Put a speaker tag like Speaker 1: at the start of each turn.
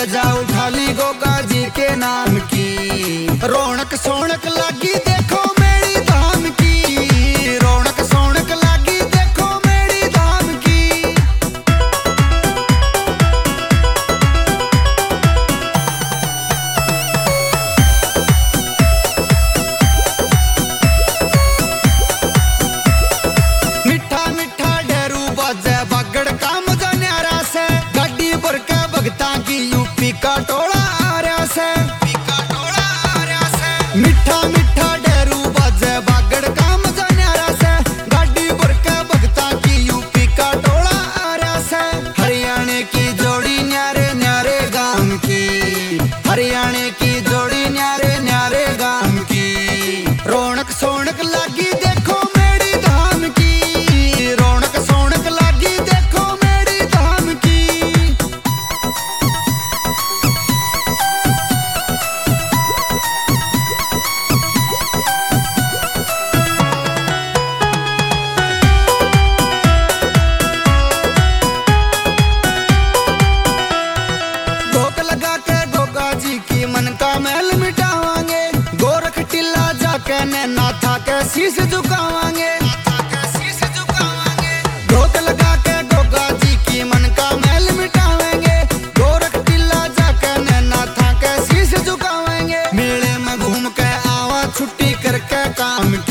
Speaker 1: ध्वजा उठा ली गोगा जी के नाम की। रौनक सोनक लागी देखो मेरी धाम की, रौनक सोनक लागी देखो मेरी धाम की। मिठा मिठा ढेरू बाजे बागड़ का मजा न्यारा से, गाड़ी भर के भगता की यूपी का टोला आ रहा से। मिठा मिठा ढेरू बाजे बागड़ का मजा न्यारा से, गाड़ी भर के भगता की यूपी का टोला आ रहा से। हरियाणा की जोड़ी न्यारे न्यारे गांव की, हरियाणा की जोड़ी न्यारे न्यारे गांव की। रौनक सोनक लागी देखो मेरी धाम की, रौनक सोनक लागी देखो मेरी धाम की। भोग लगा के गोगा जी की मन का मैल मिटावांगे, गोरख टिल्ला जाके नैना था के शीश झुकावांगे। भोग लगा के गोगा जी की मन का मैल मिटावेंगे, गोरख टिल्ला जाके नैना था के शीश झुकावेंगे। मेले में घूम के आवा छुट्टी करके काम की।